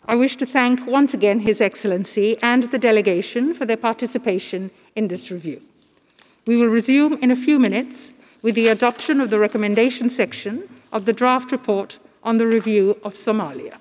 I wish to thank once again His Excellency and the delegation for their participation in this review. We will resume in a few minutes with the adoption of the recommendation section of the draft report on the review of Somalia.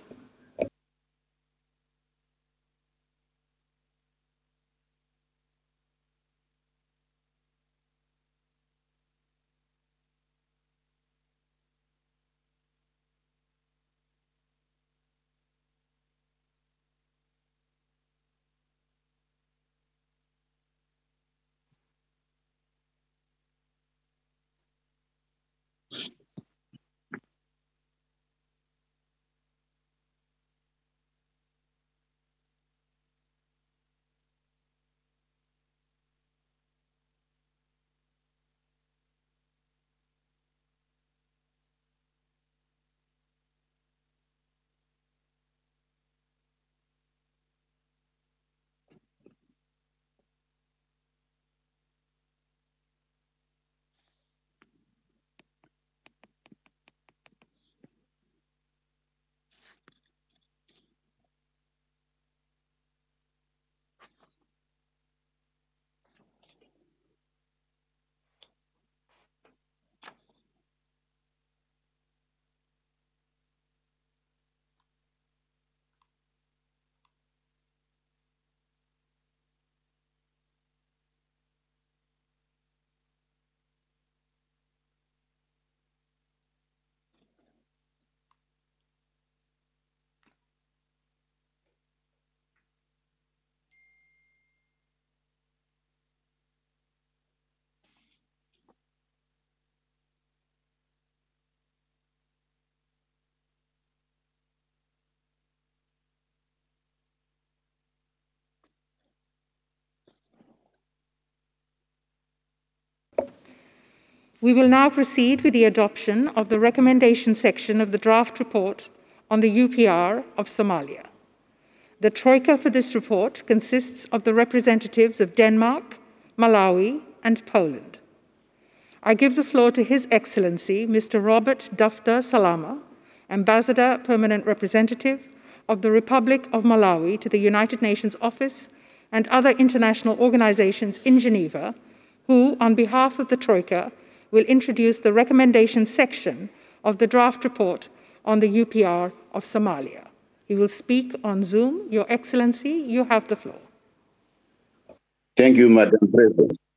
We will now proceed with the adoption of the recommendation section of the draft report on the UPR of Somalia. The troika for this report consists of the representatives of Denmark, Malawi, and Poland. I give the floor to His Excellency, Mr. Robert Dufta Salama, Ambassador Permanent Representative of the Republic of Malawi to the United Nations Office and other international organizations in Geneva, who, on behalf of the Troika, will introduce the recommendation section of the draft report on the UPR of Somalia. He will speak on Zoom. Your Excellency, you have the floor. Thank you, Madam President.